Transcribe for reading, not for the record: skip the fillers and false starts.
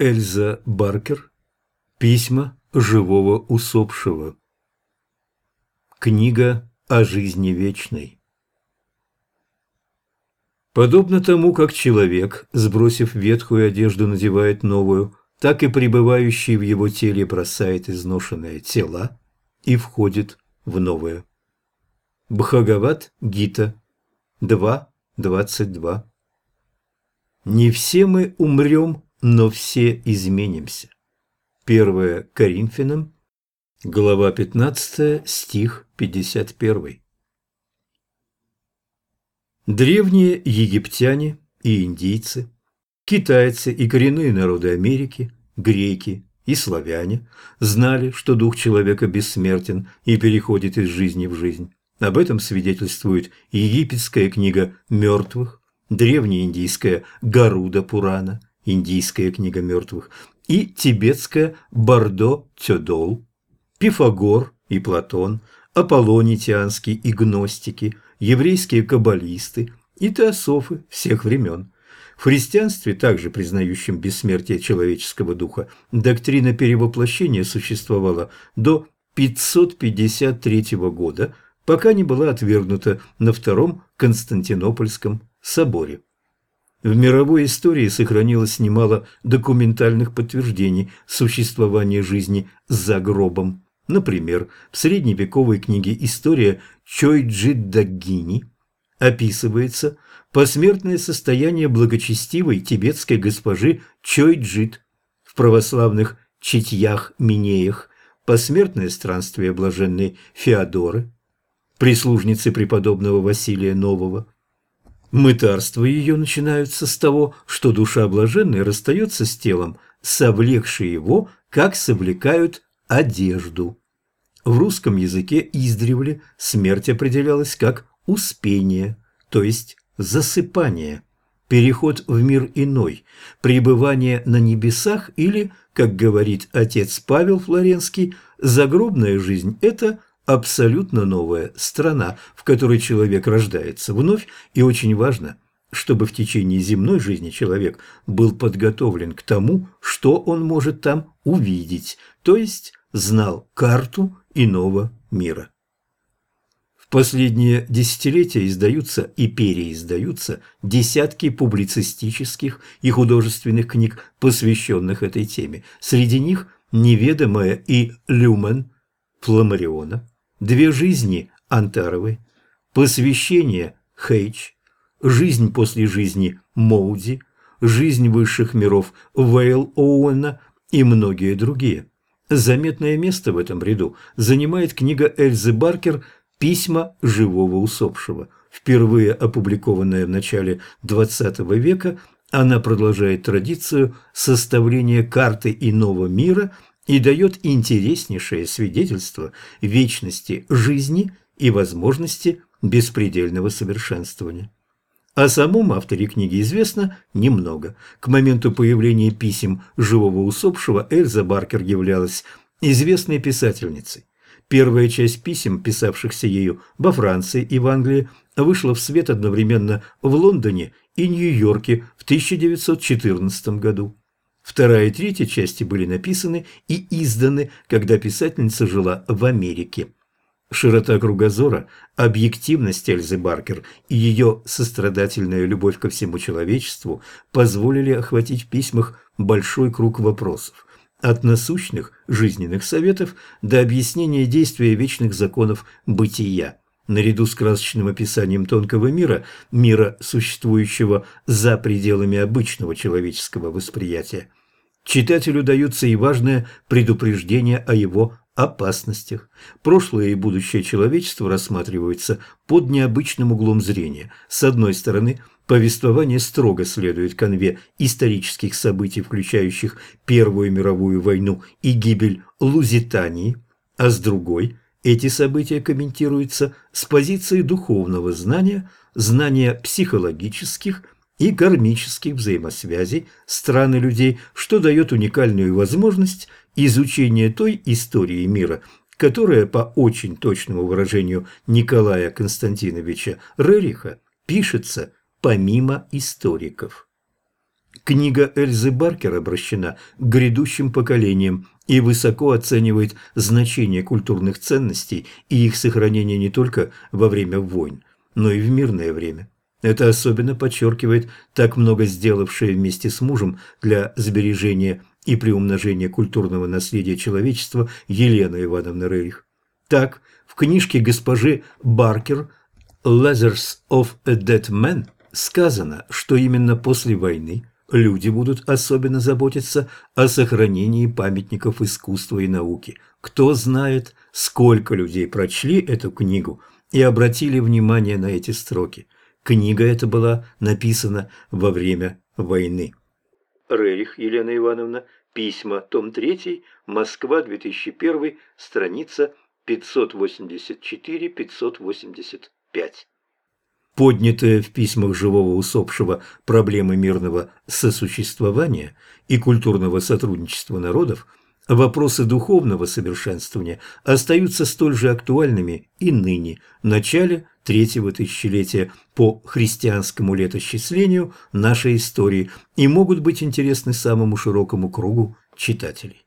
Эльза Баркер. Письма живого усопшего. Книга о жизни вечной. Подобно тому, как человек, сбросив ветхую одежду, надевает новую, так и пребывающий в его теле бросает изношенные тела и входит в новое. Бхагавад-гита 2.22. Не все мы умрем, но все изменимся. 1 Коринфянам, глава 15, стих 51. Древние египтяне и индийцы, китайцы и коренные народы Америки, греки и славяне знали, что дух человека бессмертен и переходит из жизни в жизнь. Об этом свидетельствует египетская книга мертвых, древнеиндийская Гаруда Пурана, индийская книга мертвых, и тибетская Бардо-Тёдол, Пифагор и Платон, Аполлоний Тианский и гностики, еврейские каббалисты и теософы всех времен. В христианстве, также признающем бессмертие человеческого духа, доктрина перевоплощения существовала до 553 года, пока не была отвергнута на Втором Константинопольском соборе. В мировой истории сохранилось немало документальных подтверждений существования жизни за гробом. Например, в средневековой книге «История Чойджи-Дагини» описывается посмертное состояние благочестивой тибетской госпожи Чойджит, в православных Читьях-Минеях посмертное странствие блаженной Феодоры, прислужницы преподобного Василия Нового. Мытарства ее начинаются с того, что душа блаженной расстается с телом, совлекшей его, как совлекают одежду. В русском языке издревле смерть определялась как успение, то есть засыпание, переход в мир иной, пребывание на небесах или, как говорит отец Павел Флоренский, загробная жизнь – это абсолютно новая страна, в которой человек рождается вновь, и очень важно, чтобы в течение земной жизни человек был подготовлен к тому, что он может там увидеть, то есть знал карту иного мира. В последние десятилетия издаются и переиздаются десятки публицистических и художественных книг, посвященных этой теме. Среди них «Неведомое» и «Люмен» Фламариона, «Две жизни» Антаровой, «Посвящение» Хейч, «Жизнь после жизни» Моуди, «Жизнь высших миров» Вейл Оуэна и многие другие. Заметное место в этом ряду занимает книга Эльзы Баркер «Письма живого усопшего». Впервые опубликованная в начале XX века, она продолжает традицию составления карты иного мира и дает интереснейшее свидетельство вечности жизни и возможности беспредельного совершенствования. О самом авторе книги известно немного. К моменту появления писем живого усопшего Эльза Баркер являлась известной писательницей. Первая часть писем, писавшихся ею во Франции и в Англии, вышла в свет одновременно в Лондоне и Нью-Йорке в 1914 году. Вторая и третья части были написаны и изданы, когда писательница жила в Америке. Широта кругозора, объективность Эльзы Баркер и ее сострадательная любовь ко всему человечеству позволили охватить в письмах большой круг вопросов, от насущных жизненных советов до объяснения действия вечных законов бытия. Наряду с красочным описанием тонкого мира, мира, существующего за пределами обычного человеческого восприятия, читателю даются и важное предупреждение о его опасностях. Прошлое и будущее человечества рассматриваются под необычным углом зрения. С одной стороны, повествование строго следует канве исторических событий, включающих Первую мировую войну и гибель Лузитании, а с другой – эти события комментируются с позиции духовного знания, знания психологических и кармических взаимосвязей стран и людей, что дает уникальную возможность изучения той истории мира, которая, по очень точному выражению Николая Константиновича Рериха, пишется помимо историков. Книга Эльзы Баркер обращена к грядущим поколениям и высоко оценивает значение культурных ценностей и их сохранение не только во время войн, но и в мирное время. Это особенно подчеркивает так много сделавшая вместе с мужем для сбережения и приумножения культурного наследия человечества Елена Ивановна Рерих. Так, в книжке госпожи Баркер «Letters of a Dead Man» сказано, что именно после войны люди будут особенно заботиться о сохранении памятников искусства и науки. Кто знает, сколько людей прочли эту книгу и обратили внимание на эти строки. Книга эта была написана во время войны. Рерих Елена Ивановна, письма, том 3, Москва, 2001, страница 584-585. Поднятые в письмах живого усопшего проблемы мирного сосуществования и культурного сотрудничества народов, вопросы духовного совершенствования остаются столь же актуальными и ныне, в начале третьего тысячелетия по христианскому летосчислению нашей истории, и могут быть интересны самому широкому кругу читателей.